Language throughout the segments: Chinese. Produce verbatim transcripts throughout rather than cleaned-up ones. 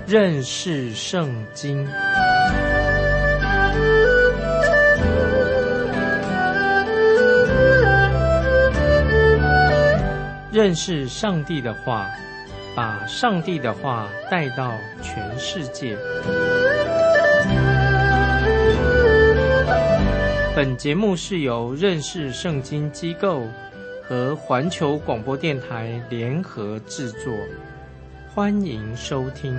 认识圣经。认识上帝的话，把上帝的话带到全世界。本节目是由认识圣经机构和环球广播电台联合制作，欢迎收听。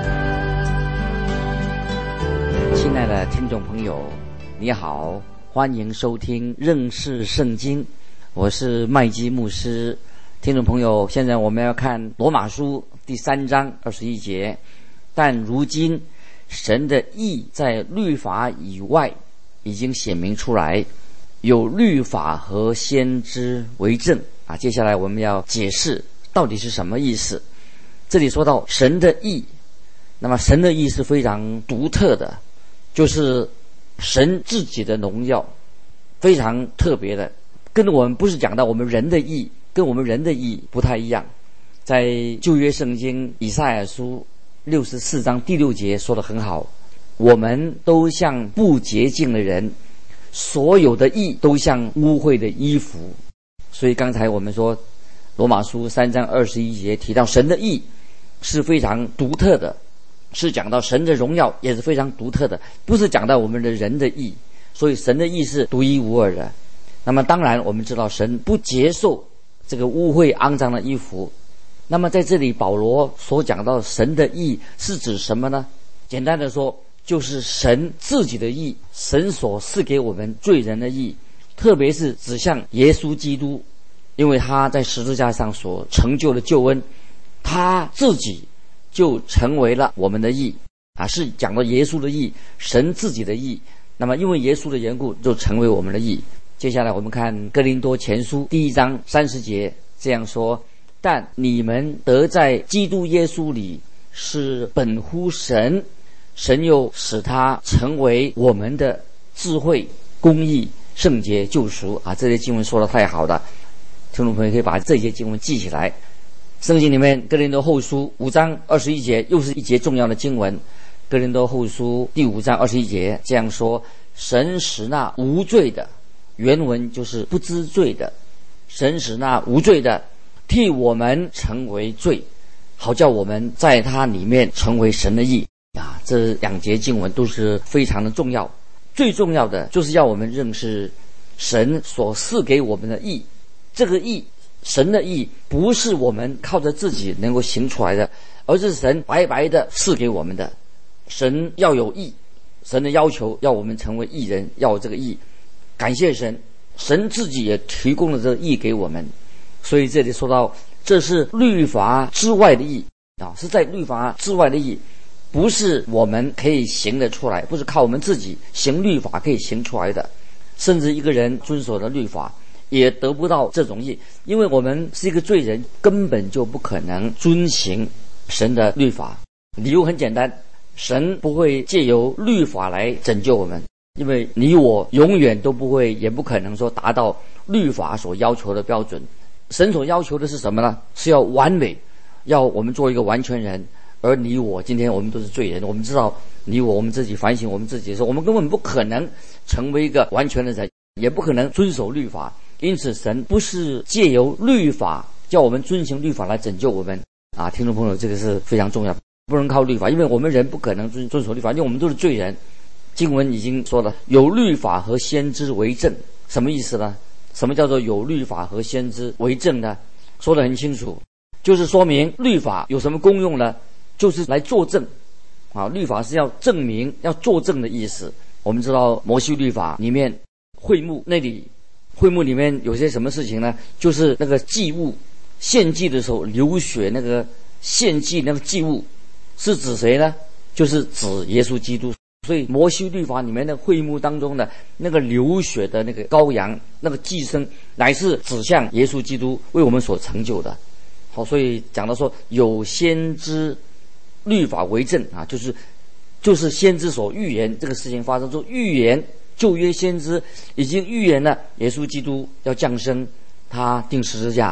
亲爱的听众朋友，你好，欢迎收听认识圣经，我是麦基牧师。听众朋友，现在我们要看罗马书第三章二十一节。但如今神的义在律法以外已经显明出来，有律法和先知为证啊。接下来我们要解释到底是什么意思。这里说到神的义，那么神的义是非常独特的，就是神自己的荣耀，非常特别的，跟我们不是讲到我们人的义，跟我们人的义不太一样。在旧约圣经以赛亚书六十四章第六节说得很好，我们都像不洁净的人，所有的义都像污秽的衣服。所以刚才我们说罗马书三章二十一节提到神的义是非常独特的，是讲到神的荣耀也是非常独特的，不是讲到我们的人的义。所以神的义是独一无二的。那么当然我们知道神不接受这个污秽肮脏的衣服。那么在这里保罗所讲到神的义是指什么呢？简单的说，就是神自己的义，神所赐给我们罪人的义，特别是指向耶稣基督，因为他在十字架上所成就的救恩，他自己就成为了我们的义啊，是讲到耶稣的义，神自己的义。那么因为耶稣的缘故，就成为我们的义。接下来我们看哥林多前书第一章三十节，这样说：但你们得在基督耶稣里是本乎神，神又使他成为我们的智慧、公义、圣洁、救赎啊！这些经文说得太好了，听众朋友可以把这些经文记起来。圣经里面哥林多后书五章二十一节又是一节重要的经文。哥林多后书第五章二十一节这样说：神使那无罪的，原文就是不知罪的，神使那无罪的替我们成为罪，好叫我们在他里面成为神的义啊！这两节经文都是非常的重要。最重要的就是要我们认识神所赐给我们的义。这个义，神的义不是我们靠着自己能够行出来的，而是神白白的赐给我们的。神要有义，神的要求要我们成为义人，要有这个义。感谢神，神自己也提供了这个义给我们。所以这里说到，这是律法之外的义啊，是在律法之外的义，不是我们可以行得出来，不是靠我们自己行律法可以行出来的。甚至一个人遵守的律法也得不到这种义，因为我们是一个罪人，根本就不可能遵行神的律法。理由很简单，神不会借由律法来拯救我们，因为你我永远都不会也不可能说达到律法所要求的标准。神所要求的是什么呢？是要完美，要我们做一个完全人。而你我今天我们都是罪人，我们知道你我我们自己反省我们自己的时候，我们根本不可能成为一个完全的人，也不可能遵守律法。因此神不是借由律法叫我们遵行律法来拯救我们啊！听众朋友，这个是非常重要，不能靠律法，因为我们人不可能遵遵守律法，因为我们都是罪人。经文已经说了，有律法和先知为证，什么意思呢？什么叫做有律法和先知为证呢？说得很清楚，就是说明律法有什么功用呢？就是来作证啊！律法是要证明、要作证的意思。我们知道摩西律法里面会幕那里，会幕里面有些什么事情呢？就是那个祭物献祭的时候流血，那个献祭那个祭物是指谁呢？就是指耶稣基督。所以摩西律法里面的会幕当中的那个流血的那个羔羊，那个祭牲，乃是指向耶稣基督为我们所成就的。好，所以讲到说有先知律法为证啊，就是就是先知所预言这个事情发生，就预言旧约先知已经预言了耶稣基督要降生，他钉十字架，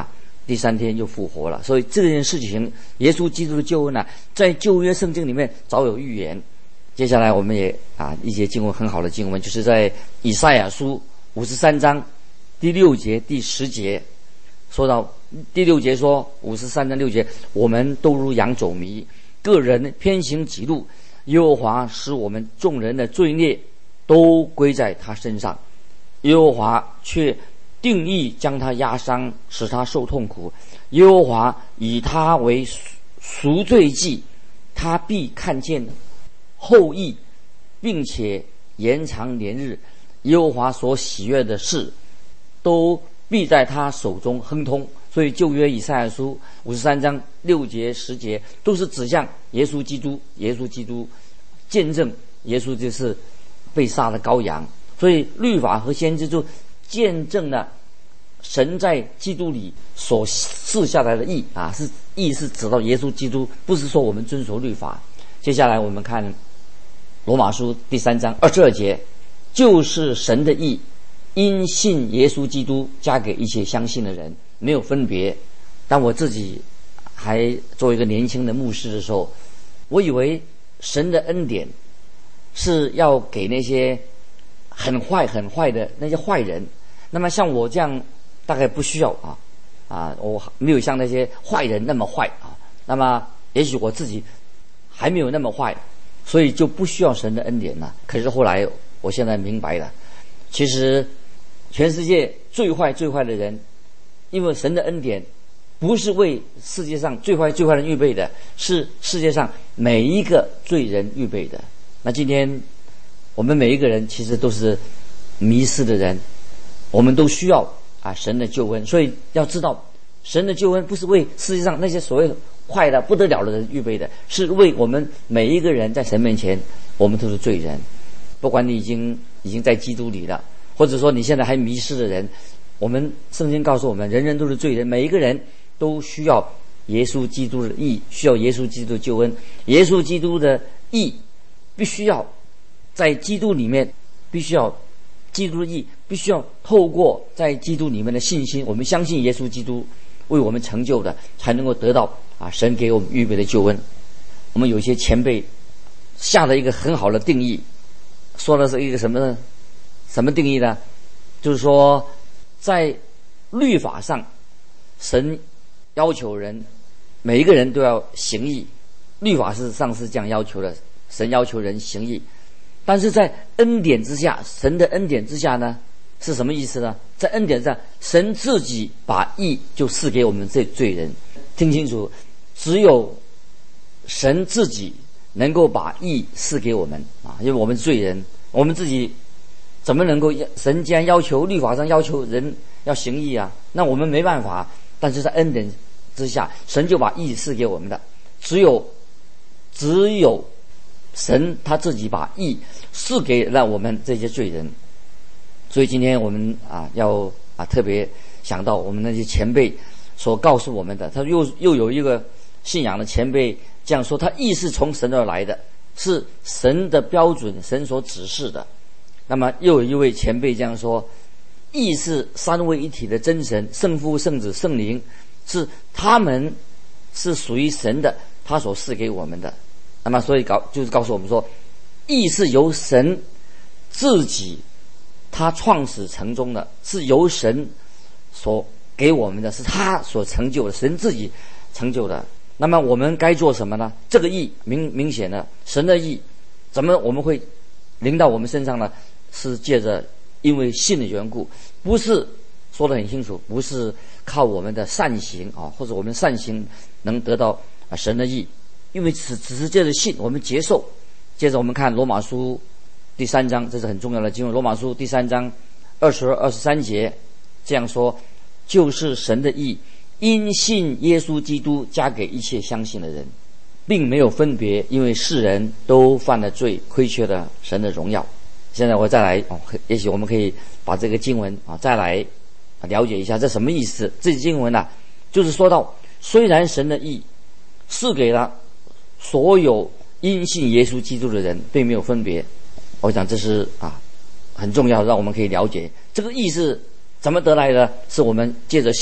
第三天又复活了。所以这件事情，耶稣基督的救恩呢、啊，在旧约圣经里面早有预言。接下来我们也啊一节经文很好的经文，就是在以赛亚书五十三章第六节、第十节，说到第六节说，五十三章六节，我们都如羊走迷，个人偏行己路，耶和华使我们众人的罪孽都归在他身上，耶和华却定义将他压伤，使他受痛苦。耶和华以他为赎罪祭，他必看见后裔，并且延长年日。耶和华所喜悦的事，都必在他手中亨通。所以旧约以赛亚书五十三章六节十节都是指向耶稣基督，耶稣基督见证耶稣就是被杀的羔羊。所以律法和先知就见证了神在基督里所赐下来的义啊，是义是指到耶稣基督，不是说我们遵守律法。接下来我们看罗马书第三章二十二节，就是神的义，因信耶稣基督加给一切相信的人，没有分别。当我自己还作为一个年轻的牧师的时候，我以为神的恩典是要给那些很坏很坏的那些坏人，那么像我这样大概不需要啊啊，我没有像那些坏人那么坏啊，那么也许我自己还没有那么坏，所以就不需要神的恩典了。可是后来我现在明白了，其实全世界最坏最坏的人，因为神的恩典不是为世界上最坏最坏的人预备的，是世界上每一个罪人预备的。那今天我们每一个人其实都是迷失的人，我们都需要啊神的救恩。所以要知道，神的救恩不是为世界上那些所谓坏的不得了的人预备的，是为我们每一个人。在神面前我们都是罪人，不管你已经已经在基督里了，或者说你现在还迷失的人，我们圣经告诉我们，人人都是罪人，每一个人都需要耶稣基督的义，需要耶稣基督的救恩。耶稣基督的义必须要在基督里面，必须要基督的义必须要透过在基督里面的信心，我们相信耶稣基督为我们成就的，才能够得到啊神给我们预备的救恩。我们有一些前辈下了一个很好的定义，说的是一个什么呢？什么定义呢？就是说在律法上，神要求人每一个人都要行义，律法是上是这样要求的，神要求人行义。但是在恩典之下，神的恩典之下呢，是什么意思呢？在恩典上，神自己把义就赐给我们这罪人。听清楚，只有神自己能够把义赐给我们啊，因为我们罪人，我们自己怎么能够？神既然要求律法上要求人要行义啊，那我们没办法。但是在恩典之下，神就把义赐给我们的。只有只有神他自己把义赐给了我们这些罪人。所以今天我们啊要啊特别想到我们那些前辈所告诉我们的，他又又有一个信仰的前辈这样说，他义是从神而来的，是神的标准，神所指示的。那么又有一位前辈这样说，义是三位一体的真神，圣父、圣子、圣灵，是他们是属于神的，他所赐给我们的。那么所以告就是告诉我们说，义是由神自己他创始成终的，是由神所给我们的，是他所成就的，神自己成就的。那么我们该做什么呢？这个义明明显的神的义怎么我们会临到我们身上呢？是借着因为信的缘故，不是说得很清楚，不是靠我们的善行啊，或者我们善行能得到啊神的义，因为只只是借着信我们接受。接着我们看罗马书第三章，这是很重要的经文。罗马书第三章二十二、二十三节这样说：就是神的义，因信耶稣基督加给一切相信的人，并没有分别，因为世人都犯了罪，亏缺了神的荣耀。现在我再来哦，也许我们可以把这个经文啊再来了解一下，这什么意思？这经文啊，就是说到，虽然神的义赐给了所有因信耶稣基督的人，并没有分别。我想这是啊很重要，让我们可以了解这个义是怎么得来的，是我们借着信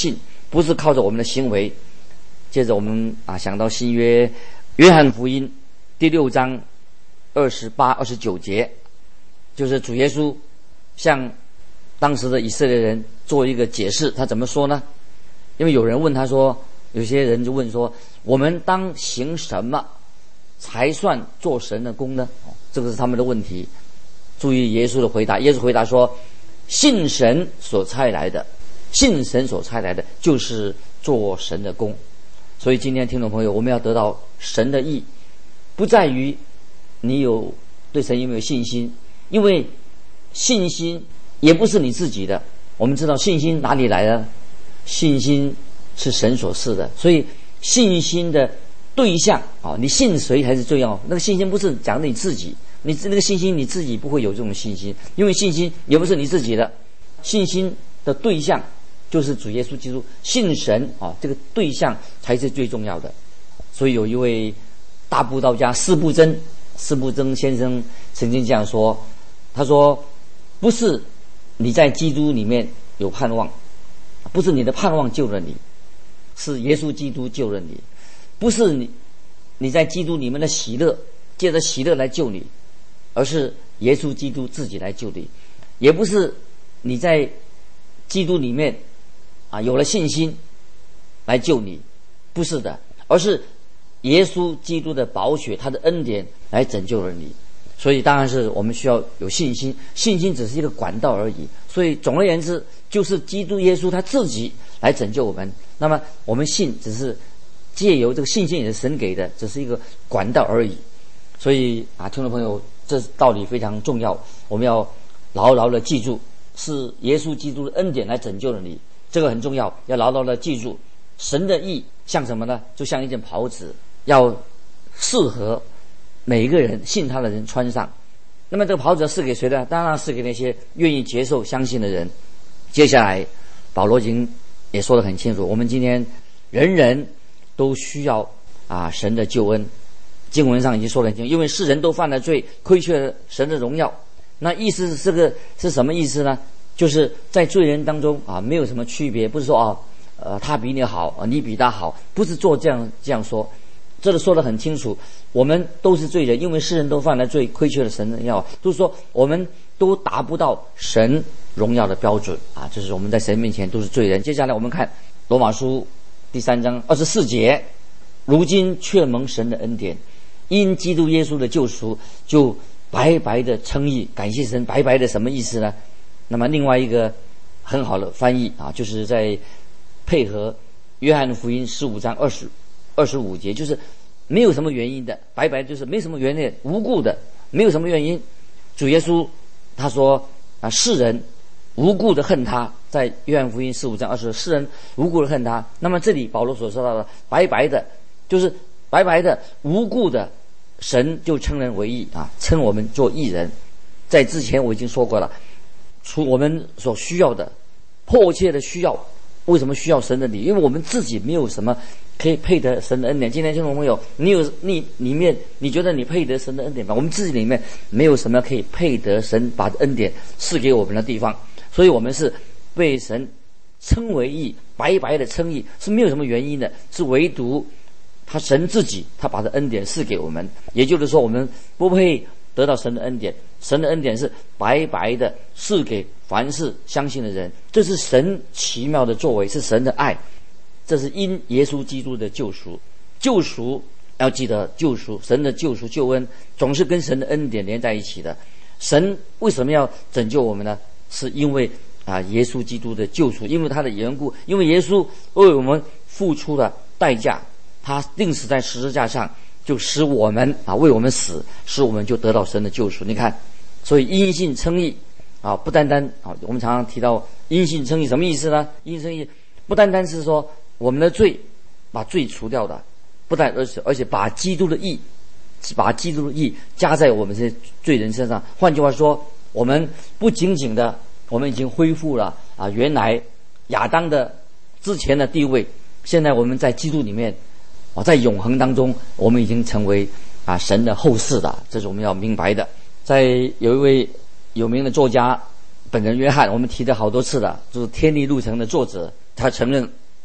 不是靠着我们的行为。接着我们啊想到新约约翰福音第六章二十八、二十九节，就是主耶稣向当时的以色列人做一个解释。他怎么说呢？因为有人问他说，有些人就问说，我们当行什么才算做神的工呢？这个是他们的问题。注意耶稣的回答，耶稣回答说，信神所差来的，信神所差来的就是做神的工。所以今天听众朋友，我们要得到神的义，不在于你有对神有没有信心，因为信心也不是你自己的。我们知道信心哪里来的？信心是神所赐的，所以信心的对象啊，你信谁才是重要。那个信心不是讲你自己，你那个信心你自己不会有这种信心，因为信心也不是你自己的。信心的对象就是主耶稣基督，信神啊，这个对象才是最重要的。所以有一位大布道家司布真，司布真先生曾经这样说，他说，不是你在基督里面有盼望，不是你的盼望救了你，是耶稣基督救了你。不是你你在基督里面的喜乐，借着喜乐来救你，而是耶稣基督自己来救你。也不是你在基督里面啊有了信心来救你，不是的，而是耶稣基督的宝血，他的恩典来拯救了你。所以当然是我们需要有信心，信心只是一个管道而已。所以总而言之，就是基督耶稣他自己来拯救我们。那么我们信只是借由这个信心也是神给的，只是一个管道而已。所以啊，听众朋友，这道理非常重要，我们要牢牢的记住，是耶稣基督的恩典来拯救了你，这个很重要，要牢牢的记住。神的义像什么呢？就像一件袍子，要适合每一个人信他的人穿上。那么这个袍子是给谁的？当然是给那些愿意接受相信的人。接下来保罗已经也说得很清楚，我们今天人人都需要啊神的救恩。经文上已经说得很清楚，因为世人都犯了罪，亏缺了神的荣耀。那意思是这个是什么意思呢？就是在罪人当中啊没有什么区别，不是说啊呃他比你好啊你比他好，不是做这样这样说。这个说得很清楚，我们都是罪人，因为世人都犯了罪，亏缺了神的荣耀，就是说我们都达不到神荣耀的标准啊，这是我们在神面前都是罪人。接下来我们看罗马书第三章二十四节，如今却蒙神的恩典，因基督耶稣的救赎，就白白的称义，感谢神。白白的什么意思呢？那么另外一个很好的翻译啊，就是在配合约翰福音十五章二十二十五节，就是没有什么原因的，白白就是没什么原因，无故的，没有什么原因。主耶稣他说啊，世人无故的恨他，在约翰福音十五章二十，世人无故的恨他。那么这里保罗所说到的白白的，就是白白的无故的，神就称人为义啊，称我们做义人。在之前我已经说过了，除我们所需要的迫切的需要，为什么需要神的理？因为我们自己没有什么可以配得神的恩典。今天听众朋友，你有你里面你觉得你配得神的恩典吗？我们自己里面没有什么可以配得神把恩典赐给我们的地方，所以我们是被神称为义，白白的称义，是没有什么原因的，是唯独他神自己他把这恩典赐给我们。也就是说我们不配得到神的恩典，神的恩典是白白的赐给凡是相信的人，这是神奇妙的作为，是神的爱，这是因耶稣基督的救赎。救赎要记得，救赎神的救赎救恩总是跟神的恩典连在一起的。神为什么要拯救我们呢？是因为啊耶稣基督的救赎，因为他的缘故，因为耶稣为我们付出了代价，他钉死在十字架上，就使我们啊为我们死，使我们就得到神的救赎。你看，所以因信称义啊，不单单啊，我们常常提到因信称义，什么意思呢？因信称义不单单是说我们的罪把罪除掉的，不但而且而且把基督的义，把基督的义加在我们这些罪人身上。换句话说，我们不仅仅的，我们已经恢复了啊原来亚当的之前的地位，现在我们在基督里面啊，在永恒当中，我们已经成为啊神的后嗣的，这是我们要明白的。在有一位有名的作家本人约翰，我们提的好多次的，就是《天地路程》的作者，他承认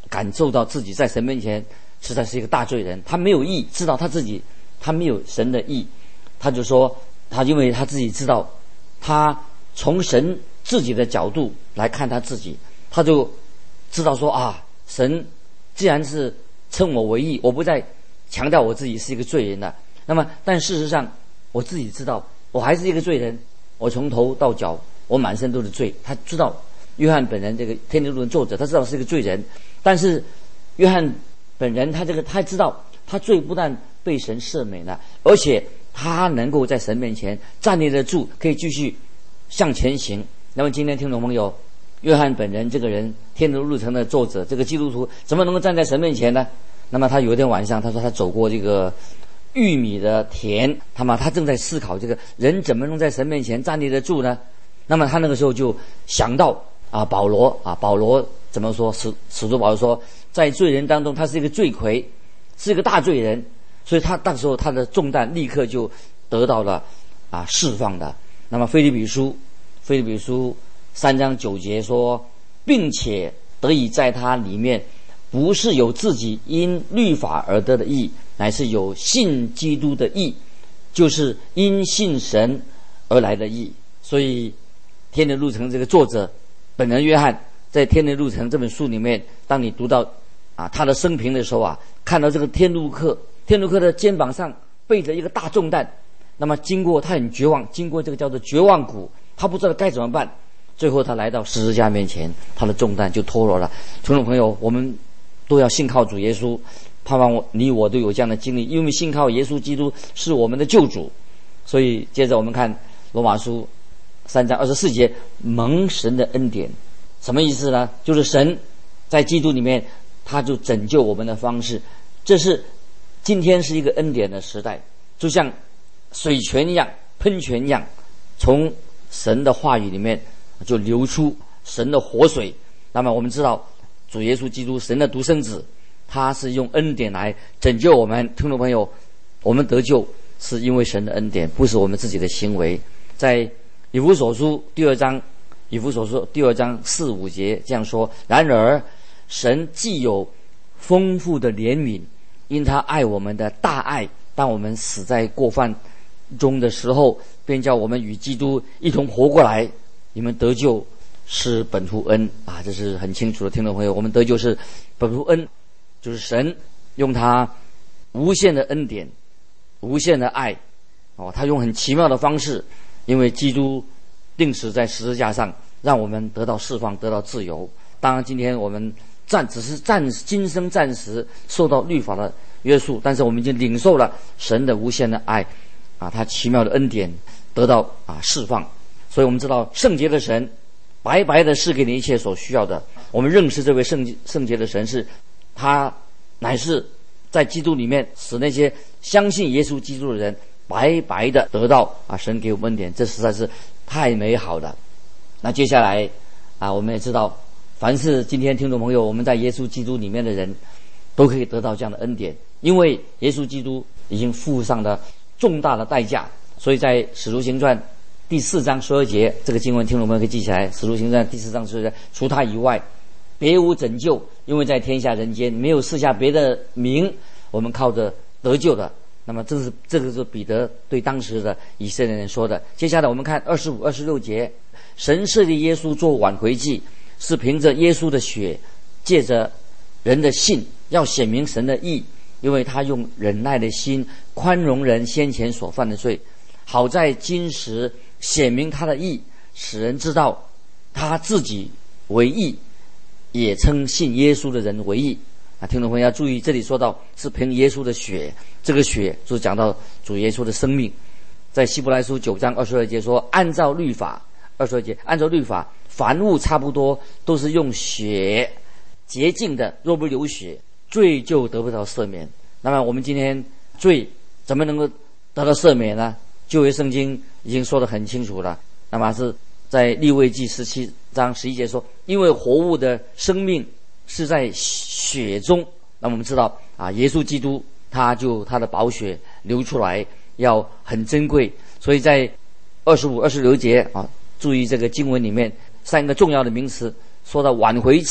感受到自己在神面前实在是一个大罪人，他没有义，知道他自己他没有神的义，他就说他因为他自己知道，他从神自己的角度来看他自己，他就知道说啊，神既然是称我为义，我不再强调我自己是一个罪人了。那么但事实上我自己知道我还是一个罪人，我从头到脚我满身都是罪。他知道约翰本人这个天天路的作者，他知道是一个罪人，但是约翰本人他这个他知道他罪不但被神赦免了，而且他能够在神面前站立得住，可以继续向前行。那么今天听众朋友，约翰本人这个人，天路路程的作者，这个基督徒怎么能够站在神面前呢？那么他有一天晚上，他说他走过这个玉米的田，他嘛他正在思考这个人怎么能在神面前站立得住呢？那么他那个时候就想到啊保罗啊保罗怎么说？使使徒保罗说，在罪人当中他是一个罪魁，是一个大罪人，所以他那时候他的重担立刻就得到了啊释放的。那么腓立比书腓立比书三章九节说，并且得以在他里面不是有自己因律法而得的义，乃是有信基督的义，就是因信神而来的义。所以天的路程这个作者本人约翰在天的路程这本书里面，当你读到啊他的生平的时候啊，看到这个天路客天路客的肩膀上背着一个大重担，那么经过他很绝望，经过这个叫做绝望谷，他不知道该怎么办，最后他来到十字架面前，他的重担就脱落了。听众朋友，我们都要信靠主耶稣，盼望我你我都有这样的经历，因为信靠耶稣基督是我们的救主。所以接着我们看罗马书三章二十四节，蒙神的恩典什么意思呢？就是神在基督里面他就拯救我们的方式，这是今天是一个恩典的时代，就像水泉一样，喷泉一样，从神的话语里面就流出神的活水。那么我们知道主耶稣基督神的独生子，他是用恩典来拯救我们。听众朋友，我们得救是因为神的恩典，不是我们自己的行为。在以弗所书第二章以弗所书第二章四五节这样说，然而神既有丰富的怜悯，因他爱我们的大爱，当我们死在过犯中的时候，便叫我们与基督一同活过来。你们得救是本乎恩啊，这是很清楚的。听众朋友，我们得救是本乎恩，就是神用他无限的恩典无限的爱哦，他用很奇妙的方式，因为基督钉死在十字架上，让我们得到释放，得到自由。当然今天我们暂只是暂今生暂时受到律法的约束，但是我们已经领受了神的无限的爱啊，他奇妙的恩典得到啊释放。所以我们知道圣洁的神白白的赐给你一切所需要的。我们认识这位圣圣洁的神，是他乃是在基督里面使那些相信耶稣基督的人白白的得到啊神给我们恩典，这实在是太美好了。那接下来啊，我们也知道，凡是今天听众朋友我们在耶稣基督里面的人，都可以得到这样的恩典，因为耶稣基督已经付上了重大的代价。所以在使徒行传第四章十二节，这个经文听众朋友可以记起来，使徒行传第四章十二节，除他以外别无拯救，因为在天下人间没有赐下别的名我们靠着得救的。那么这是这个是彼得对当时的以色列人说的。接下来我们看二十五、二十六节，神设立耶稣做挽回祭，是凭着耶稣的血，借着人的信，要显明神的义，因为他用忍耐的心宽容人先前所犯的罪，好在今时显明他的义，使人知道他自己为义，也称信耶稣的人为义啊。听众朋友要注意，这里说到是凭耶稣的血，这个血就是讲到主耶稣的生命。在希伯来书九章二十二节说，按照律法，二十二节按照律法，凡物差不多都是用血洁净的，若不流血，罪就得不到赦免。那么我们今天罪怎么能够得到赦免呢？旧约圣经已经说得很清楚了。那么是在利未记十七章十一节说，因为活物的生命是在血中。那我们知道啊，耶稣基督他就他的宝血流出来要很珍贵，所以在二十五、二十六节啊，注意这个经文里面三个重要的名词，说到挽回祭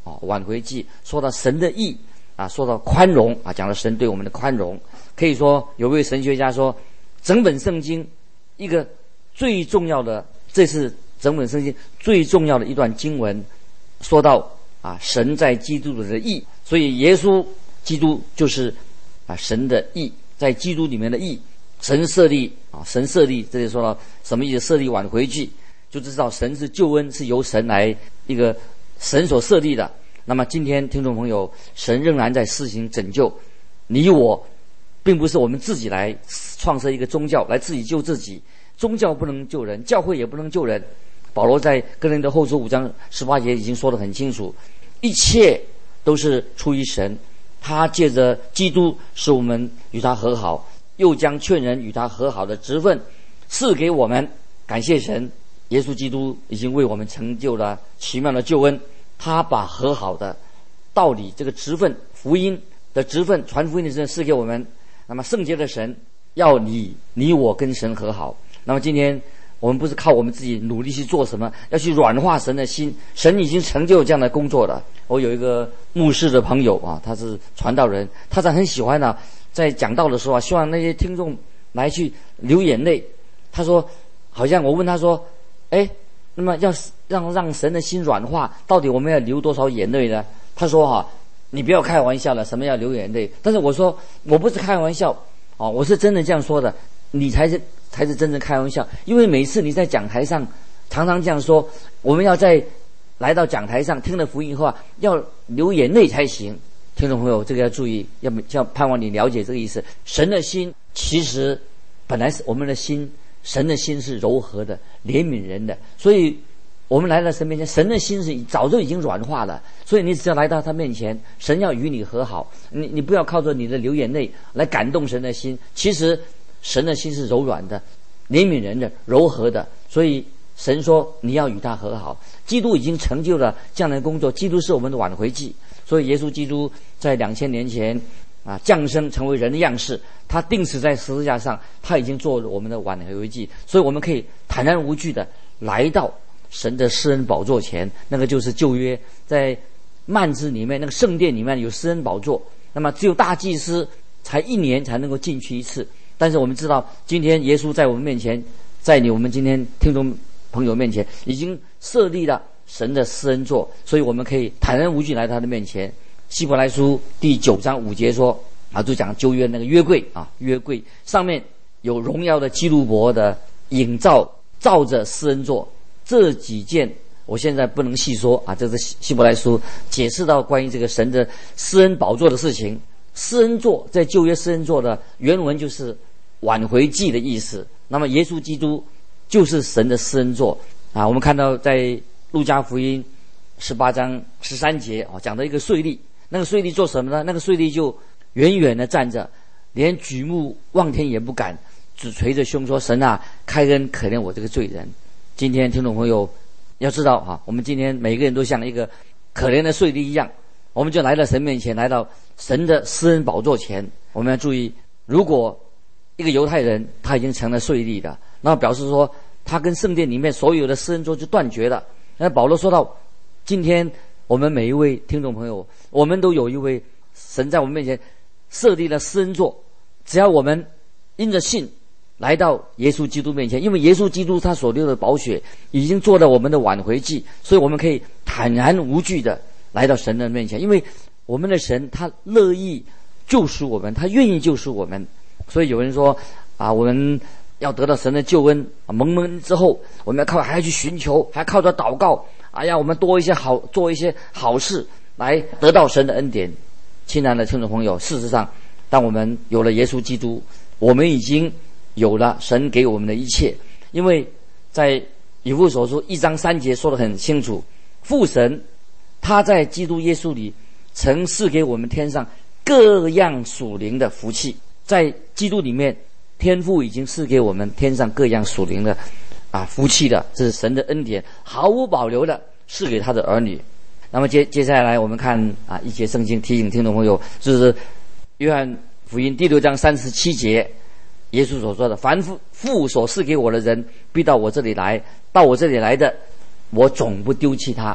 啊，挽回记说到神的义啊，说到宽容啊，讲了神对我们的宽容。可以说有位神学家说，整本圣经一个最重要的，这是整本圣经最重要的一段经文，说到啊神在基督里的义，所以耶稣基督就是啊神的义，在基督里面的义。神设立啊，神设立，这里说到什么意思？设立挽回记，就知道神是救恩，是由神来一个神所设立的。那么今天听众朋友，神仍然在施行拯救，你我并不是我们自己来创设一个宗教来自己救自己，宗教不能救人，教会也不能救人。保罗在哥林多后书五章十八节已经说得很清楚，一切都是出于神，他借着基督使我们与他和好，又将劝人与他和好的职分赐给我们。感谢神，耶稣基督已经为我们成就了奇妙的救恩，他把和好的道理，这个职分，福音的职分，传福音的职分赐给我们。那么圣洁的神要你你我跟神和好。那么今天我们不是靠我们自己努力去做什么，要去软化神的心，神已经成就这样的工作了。我有一个牧师的朋友啊，他是传道人，他是很喜欢呢、啊，在讲道的时候啊，希望那些听众来去流眼泪。他说，好像我问他说，哎，那么要让让神的心软化，到底我们要流多少眼泪呢？他说哈、啊，你不要开玩笑了，什么要流眼泪？但是我说我不是开玩笑啊，我是真的这样说的，你才是才是真正开玩笑。因为每次你在讲台上常常这样说，我们要在来到讲台上听了福音以后啊，要流眼泪才行。听众朋友，这个要注意，要要盼望你了解这个意思。神的心其实本来是我们的心，神的心是柔和的，怜悯人的，所以我们来到神面前，神的心是早就已经软化了，所以你只要来到他面前，神要与你和好，你你不要靠着你的流眼泪来感动神的心，其实神的心是柔软的，怜悯人的，柔和的，所以神说你要与他和好。基督已经成就了这样的工作，基督是我们的挽回祭，所以耶稣基督在两千年前啊降生成为人的样式，他钉死在十字架上，他已经做了我们的挽回祭，所以我们可以坦然无惧的来到神的施恩宝座前，那个就是旧约在幔子里面那个圣殿里面有施恩宝座，那么只有大祭司才一年才能够进去一次。但是我们知道今天耶稣在我们面前，在你我们今天听众朋友面前已经设立了神的施恩座，所以我们可以坦然无惧来到他的面前。希伯来书第九章五节说啊，就讲旧约那个约柜啊，约柜上面有荣耀的基路伯的影照，照着施恩座。这几件我现在不能细说啊，这是希伯来书解释到关于这个神的施恩宝座的事情。施恩座在旧约施恩座的原文就是挽回祭的意思，那么耶稣基督就是神的施恩座啊。我们看到在路加福音十八章十三节啊，讲到一个税吏，那个税吏做什么呢？那个税吏就远远的站着，连举目望天也不敢，只捶着胸说，神啊，开恩可怜我这个罪人。今天听众朋友要知道啊，我们今天每个人都像一个可怜的税吏一样，我们就来到神面前，来到神的施恩宝座前。我们要注意，如果一个犹太人他已经成了税吏的，那表示说他跟圣殿里面所有的施恩座就断绝了。那保罗说到，今天我们每一位听众朋友，我们都有一位神在我们面前设立了施恩座，只要我们因着信来到耶稣基督面前，因为耶稣基督他所流的宝血已经做了我们的挽回祭，所以我们可以坦然无惧的来到神的面前，因为我们的神他乐意救赎我们，他愿意救赎我们。所以有人说啊，我们要得到神的救恩啊，蒙蒙之后我们要靠还要去寻求，还靠着祷告，哎呀，我们多一些好做一些好事来得到神的恩典。亲爱的听众朋友，事实上当我们有了耶稣基督，我们已经有了神给我们的一切。因为在以弗所书一章三节说得很清楚，父神他在基督耶稣里曾赐给我们天上各样属灵的福气，在基督里面天父已经赐给我们天上各样属灵的啊福气的，这是神的恩典，毫无保留的赐给他的儿女。那么接接下来我们看啊一节圣经，提醒听众朋友，就是约翰福音第六章三十七节，耶稣所说的，凡父父所赐给我的人必到我这里来，到我这里来的我总不丢弃他。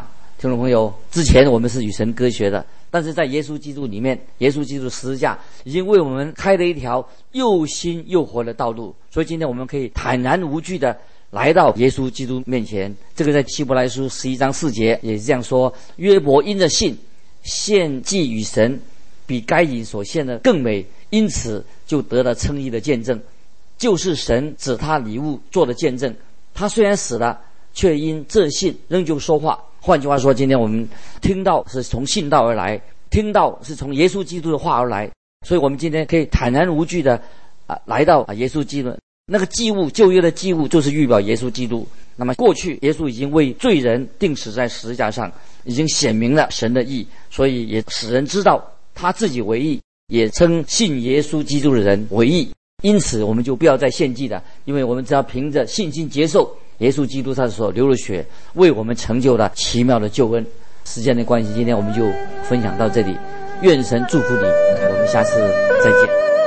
听众朋友，之前我们是与神隔绝的，但是在耶稣基督里面，耶稣基督十字架已经为我们开了一条又新又活的道路，所以今天我们可以坦然无惧的来到耶稣基督面前。这个在希伯来书十一章四节也是这样说：约伯因着信献祭与神，比该隐所献的更美，因此就得了称义的见证，就是神指他礼物做的见证。他虽然死了，却因这信仍旧说话。换句话说，今天我们听到是从信道而来，听到是从耶稣基督的话而来，所以我们今天可以坦然无惧的啊来到啊耶稣基督。那个祭物，旧约的祭物就是预表耶稣基督。那么过去耶稣已经为罪人钉死在十字架上，已经显明了神的义，所以也使人知道他自己为义，也称信耶稣基督的人为义。因此我们就不要再献祭了，因为我们只要凭着信心接受耶稣基督他所流的血，为我们成就了奇妙的救恩。时间的关系，今天我们就分享到这里，愿神祝福你，我们下次再见。